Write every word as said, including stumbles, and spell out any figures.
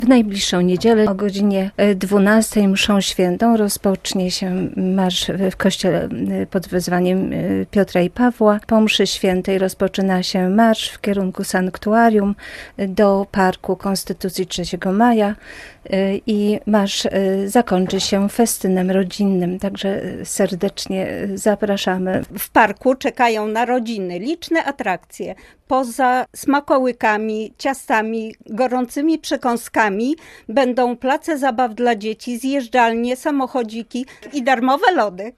W najbliższą niedzielę o godzinie dwunastej mszą świętą rozpocznie się marsz w kościele pod wezwaniem Piotra i Pawła. Po mszy świętej rozpoczyna się marsz w kierunku sanktuarium do Parku Konstytucji trzeciego maja i marsz zakończy się festynem rodzinnym, także serdecznie zapraszamy. W parku czekają na rodziny liczne atrakcje. Poza smakołykami, ciastami, gorącymi przekąskami będą place zabaw dla dzieci, zjeżdżalnie, samochodziki i darmowe lody.